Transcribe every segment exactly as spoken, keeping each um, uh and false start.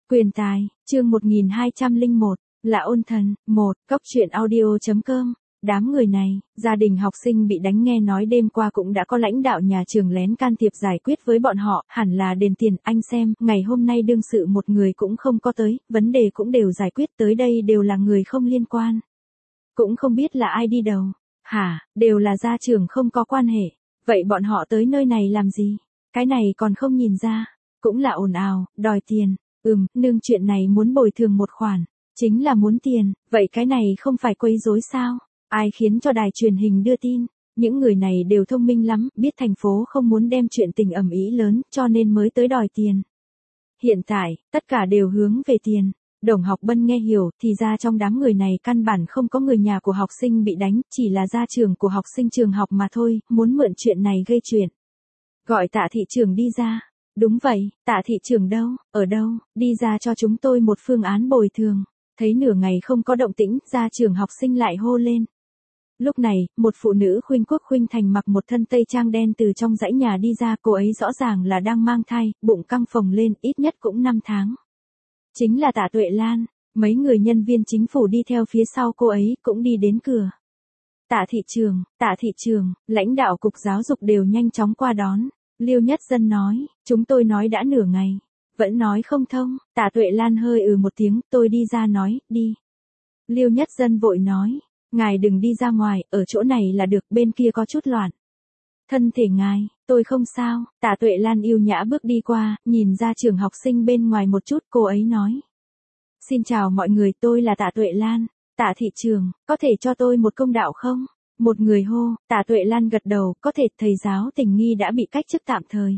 Quyền tài, chương một nghìn hai trăm lẻ một, là ôn thần, một, cốc truyện audio.com. Đám người này, gia đình học sinh bị đánh nghe nói đêm qua cũng đã có lãnh đạo nhà trường lén can thiệp giải quyết với bọn họ, hẳn là đền tiền, anh xem, ngày hôm nay đương sự một người cũng không có tới, vấn đề cũng đều giải quyết, tới đây đều là người không liên quan. Cũng không biết là ai đi đầu. Hả, đều là gia trưởng không có quan hệ. Vậy bọn họ tới nơi này làm gì? Cái này còn không nhìn ra. Cũng là ồn ào, đòi tiền. Ừm, nương chuyện này muốn bồi thường một khoản. Chính là muốn tiền, vậy cái này không phải quấy rối sao? Ai khiến cho đài truyền hình đưa tin? Những người này đều thông minh lắm, biết thành phố không muốn đem chuyện tình ầm ĩ lớn, cho nên mới tới đòi tiền. Hiện tại, tất cả đều hướng về tiền. Đồng Học Bân nghe hiểu, thì ra trong đám người này căn bản không có người nhà của học sinh bị đánh, chỉ là gia trưởng của học sinh trường học mà thôi, muốn mượn chuyện này gây chuyện. Gọi Tạ thị trưởng đi ra. Đúng vậy, Tạ thị trưởng đâu, ở đâu, đi ra cho chúng tôi một phương án bồi thường. Thấy nửa ngày không có động tĩnh, gia trưởng học sinh lại hô lên. Lúc này, một phụ nữ khuynh quốc khuynh thành mặc một thân tây trang đen từ trong dãy nhà đi ra, cô ấy rõ ràng là đang mang thai, bụng căng phồng lên, ít nhất cũng năm tháng. Chính là Tạ Tuệ Lan, mấy người nhân viên chính phủ đi theo phía sau cô ấy cũng đi đến cửa. Tạ thị trường, Tạ thị trường, lãnh đạo cục giáo dục đều nhanh chóng qua đón. Liêu Nhất Dân nói, chúng tôi nói đã nửa ngày, vẫn nói không thông. Tạ Tuệ Lan hơi ừ một tiếng, tôi đi ra nói, đi. Liêu Nhất Dân vội nói, ngài đừng đi ra ngoài, ở chỗ này là được, bên kia có chút loạn. Thân thể ngài, tôi không sao. Tạ Tuệ Lan yêu nhã bước đi qua, nhìn ra trường học sinh bên ngoài một chút, cô ấy nói. Xin chào mọi người, tôi là Tạ Tuệ Lan. Tạ thị trường, có thể cho tôi một công đạo không? Một người hô, Tạ Tuệ Lan gật đầu, có thể, thầy giáo tình nghi đã bị cách chức tạm thời.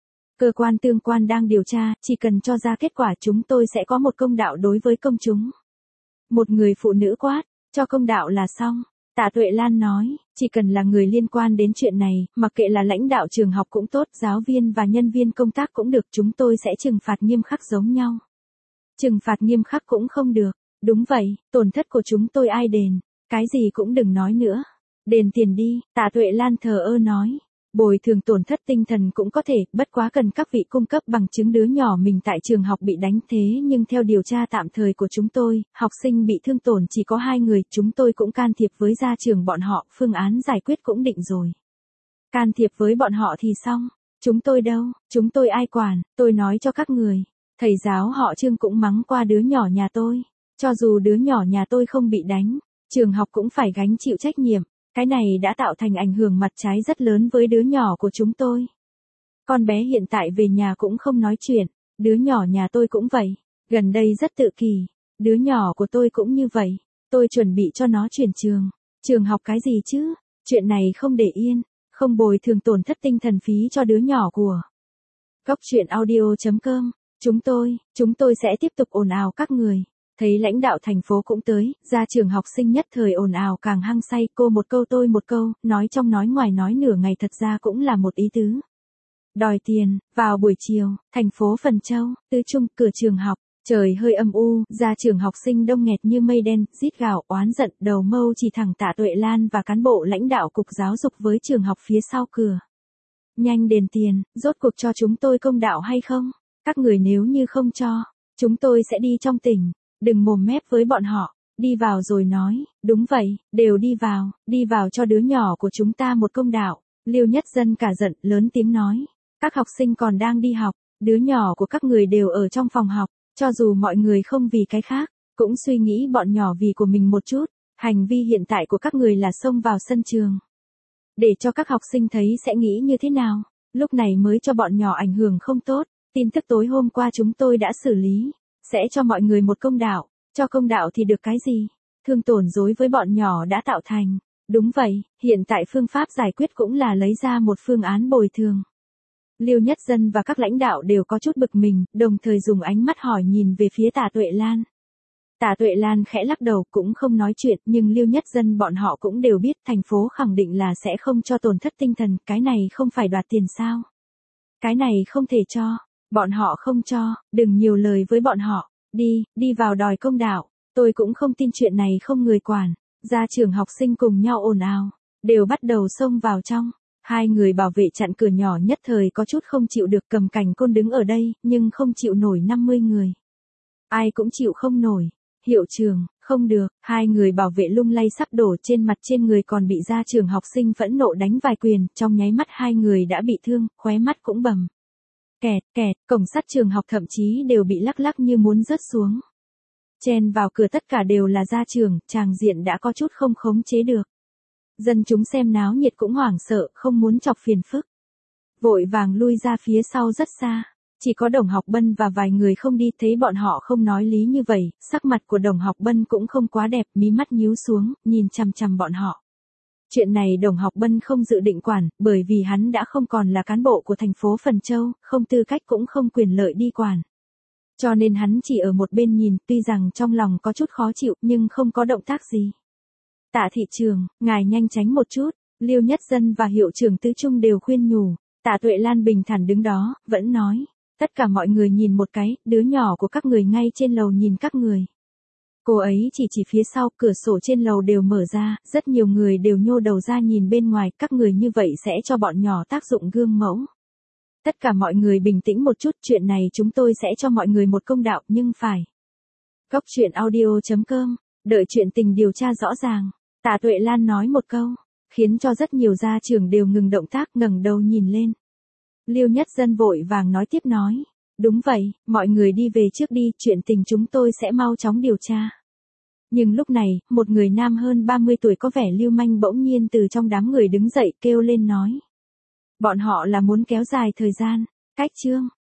Cơ quan tương quan đang điều tra, chỉ cần cho ra kết quả chúng tôi sẽ có một công đạo đối với công chúng. Một người phụ nữ quát, cho công đạo là xong. Tạ Tuệ Lan nói, chỉ cần là người liên quan đến chuyện này, mặc kệ là lãnh đạo trường học cũng tốt, giáo viên và nhân viên công tác cũng được, chúng tôi sẽ trừng phạt nghiêm khắc giống nhau. Trừng phạt nghiêm khắc cũng không được. Đúng vậy, tổn thất của chúng tôi ai đền, cái gì cũng đừng nói nữa. Đền tiền đi, Tạ Tuệ Lan thờ ơ nói. Bồi thường tổn thất tinh thần cũng có thể, bất quá cần các vị cung cấp bằng chứng đứa nhỏ mình tại trường học bị đánh, thế nhưng theo điều tra tạm thời của chúng tôi, học sinh bị thương tổn chỉ có hai người, chúng tôi cũng can thiệp với gia trưởng bọn họ, phương án giải quyết cũng định rồi. Can thiệp với bọn họ thì xong, chúng tôi đâu, chúng tôi ai quản, tôi nói cho các người, thầy giáo họ Trương cũng mắng qua đứa nhỏ nhà tôi, cho dù đứa nhỏ nhà tôi không bị đánh, trường học cũng phải gánh chịu trách nhiệm. Cái này đã tạo thành ảnh hưởng mặt trái rất lớn với đứa nhỏ của chúng tôi. Con bé hiện tại về nhà cũng không nói chuyện, đứa nhỏ nhà tôi cũng vậy, gần đây rất tự kỷ, đứa nhỏ của tôi cũng như vậy, tôi chuẩn bị cho nó chuyển trường. Trường học cái gì chứ, chuyện này không để yên, không bồi thường tổn thất tinh thần phí cho đứa nhỏ của. Cốc truyện audio.com, chúng tôi, chúng tôi sẽ tiếp tục ồn ào các người. Thấy lãnh đạo thành phố cũng tới, gia trưởng học sinh nhất thời ồn ào càng hăng say, cô một câu tôi một câu, nói trong nói ngoài nói nửa ngày thật ra cũng là một ý tứ. Đòi tiền, vào buổi chiều, thành phố Phần Châu, Tứ Trung, cửa trường học, trời hơi âm u, gia trưởng học sinh đông nghẹt như mây đen, rít gào, oán giận, đầu mâu chỉ thẳng Tạ Tuệ Lan và cán bộ lãnh đạo cục giáo dục với trường học phía sau cửa. Nhanh đền tiền, rốt cuộc cho chúng tôi công đạo hay không? Các người nếu như không cho, chúng tôi sẽ đi trong tỉnh. Đừng mồm mép với bọn họ, đi vào rồi nói, đúng vậy, đều đi vào, đi vào cho đứa nhỏ của chúng ta một công đạo. Liêu Nhất Dân cả giận, lớn tiếng nói, các học sinh còn đang đi học, đứa nhỏ của các người đều ở trong phòng học, cho dù mọi người không vì cái khác, cũng suy nghĩ bọn nhỏ vì của mình một chút, hành vi hiện tại của các người là xông vào sân trường. Để cho các học sinh thấy sẽ nghĩ như thế nào, lúc này mới cho bọn nhỏ ảnh hưởng không tốt, tin tức tối hôm qua chúng tôi đã xử lý. Sẽ cho mọi người một công đạo, cho công đạo thì được cái gì? Thương tổn dối với bọn nhỏ đã tạo thành. Đúng vậy, hiện tại phương pháp giải quyết cũng là lấy ra một phương án bồi thường. Liêu Nhất Dân và các lãnh đạo đều có chút bực mình, đồng thời dùng ánh mắt hỏi nhìn về phía Tạ Tuệ Lan. Tạ Tuệ Lan khẽ lắc đầu cũng không nói chuyện, nhưng Liêu Nhất Dân bọn họ cũng đều biết thành phố khẳng định là sẽ không cho tổn thất tinh thần, cái này không phải đoạt tiền sao? Cái này không thể cho. Bọn họ không cho, đừng nhiều lời với bọn họ, đi, đi vào đòi công đạo, tôi cũng không tin chuyện này không người quản. Gia trưởng học sinh cùng nhau ồn ào, đều bắt đầu xông vào trong. Hai người bảo vệ chặn cửa nhỏ nhất thời có chút không chịu được, cầm cành côn đứng ở đây, nhưng không chịu nổi năm mươi người. Ai cũng chịu không nổi. Hiệu trưởng, không được, hai người bảo vệ lung lay sắp đổ, trên mặt trên người còn bị gia trưởng học sinh phẫn nộ đánh vài quyền, trong nháy mắt hai người đã bị thương, khóe mắt cũng bầm. Kẹt, kẹt, cổng sắt trường học thậm chí đều bị lắc lắc như muốn rớt xuống. Chen vào cửa tất cả đều là gia trưởng, tràng diện đã có chút không khống chế được. Dân chúng xem náo nhiệt cũng hoảng sợ, không muốn chọc phiền phức. Vội vàng lui ra phía sau rất xa. Chỉ có Đồng Học Bân và vài người không đi, thấy bọn họ không nói lý như vậy, sắc mặt của Đồng Học Bân cũng không quá đẹp, mí mắt nhíu xuống, nhìn chằm chằm bọn họ. Chuyện này Đồng Học Bân không dự định quản, bởi vì hắn đã không còn là cán bộ của thành phố Phần Châu, không tư cách cũng không quyền lợi đi quản. Cho nên hắn chỉ ở một bên nhìn, tuy rằng trong lòng có chút khó chịu, nhưng không có động tác gì. Tạ thị trường, ngài nhanh tránh một chút, Liêu Nhất Dân và hiệu trưởng Tứ Trung đều khuyên nhủ. Tạ Tuệ Lan bình thản đứng đó, vẫn nói. Tất cả mọi người nhìn một cái, đứa nhỏ của các người ngay trên lầu nhìn các người. Cô ấy chỉ chỉ phía sau, cửa sổ trên lầu đều mở ra, rất nhiều người đều nhô đầu ra nhìn bên ngoài, các người như vậy sẽ cho bọn nhỏ tác dụng gương mẫu. Tất cả mọi người bình tĩnh một chút, chuyện này chúng tôi sẽ cho mọi người một công đạo, nhưng phải. Cốc truyện audio chấm com, đợi chuyện tình điều tra rõ ràng. Tạ Tuệ Lan nói một câu, khiến cho rất nhiều gia trưởng đều ngừng động tác, ngẩng đầu nhìn lên. Liêu Nhất Dân vội vàng nói tiếp nói. Đúng vậy, mọi người đi về trước đi, chuyện tình chúng tôi sẽ mau chóng điều tra. Nhưng lúc này, một người nam hơn ba mươi tuổi có vẻ lưu manh bỗng nhiên từ trong đám người đứng dậy kêu lên nói. Bọn họ là muốn kéo dài thời gian. Cách chương.